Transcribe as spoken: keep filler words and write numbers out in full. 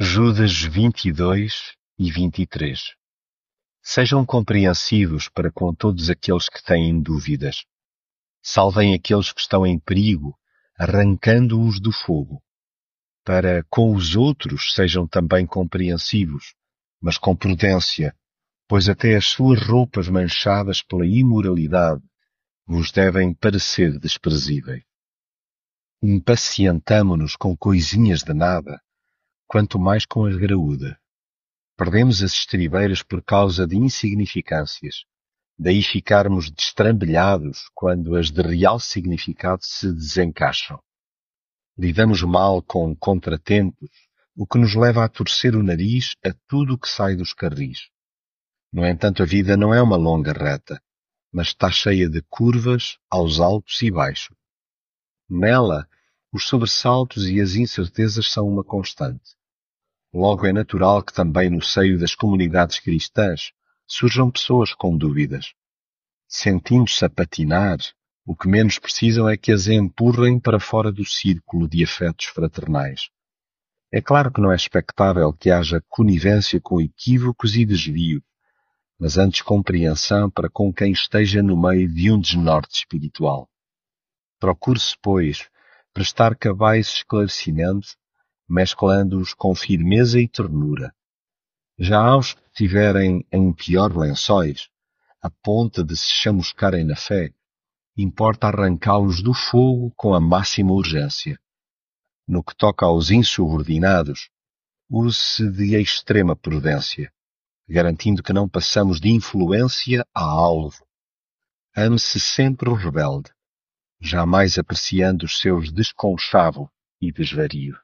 Judas vinte e dois e vinte e três. Sejam compreensivos para com todos aqueles que têm dúvidas. Salvem aqueles que estão em perigo, arrancando-os do fogo. Para com os outros sejam também compreensivos, mas com prudência, pois até as suas roupas manchadas pela imoralidade vos devem parecer desprezíveis. Impacientamo-nos com coisinhas de nada, quanto mais com as graúdas. Perdemos as estribeiras por causa de insignificâncias, daí ficarmos destrambelhados quando as de real significado se desencaixam. Lidamos mal com contratempos, o que nos leva a torcer o nariz a tudo o que sai dos carris. No entanto, a vida não é uma longa reta, mas está cheia de curvas aos altos e baixos. Nela, os sobressaltos e as incertezas são uma constante. Logo é natural que também no seio das comunidades cristãs surjam pessoas com dúvidas. Sentindo-se a patinar, o que menos precisam é que as empurrem para fora do círculo de afetos fraternais. É claro que não é expectável que haja conivência com equívocos e desvios, mas antes compreensão para com quem esteja no meio de um desnorte espiritual. Procure-se, pois, prestar cabais esclarecimentos, mesclando-os com firmeza e ternura. Já aos que estiverem em pior lençóis, a ponto de se chamuscarem na fé, importa arrancá-los do fogo com a máxima urgência. No que toca aos insubordinados, use-se de extrema prudência, garantindo que não passamos de influência a alvo. Ame-se sempre o rebelde, jamais apreciando os seus desconchavo e desvario.